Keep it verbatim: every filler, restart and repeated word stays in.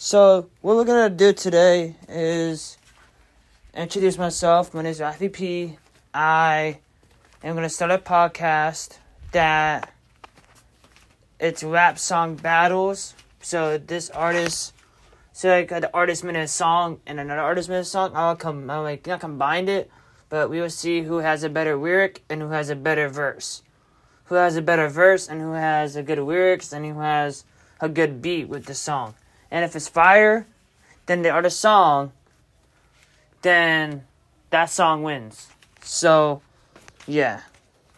So, what we're going to do today is introduce myself. My name is Rafi P. I am going to start a podcast that it's rap song battles. So, this artist, so like the artist made a song and another artist made a song. I'll come, I'll like not combine it, but we will see who has a better lyric and who has a better verse. Who has a better verse and who has a good lyrics and who has a good beat with the song. And if it's fire, then the other song, then that song wins. So, yeah.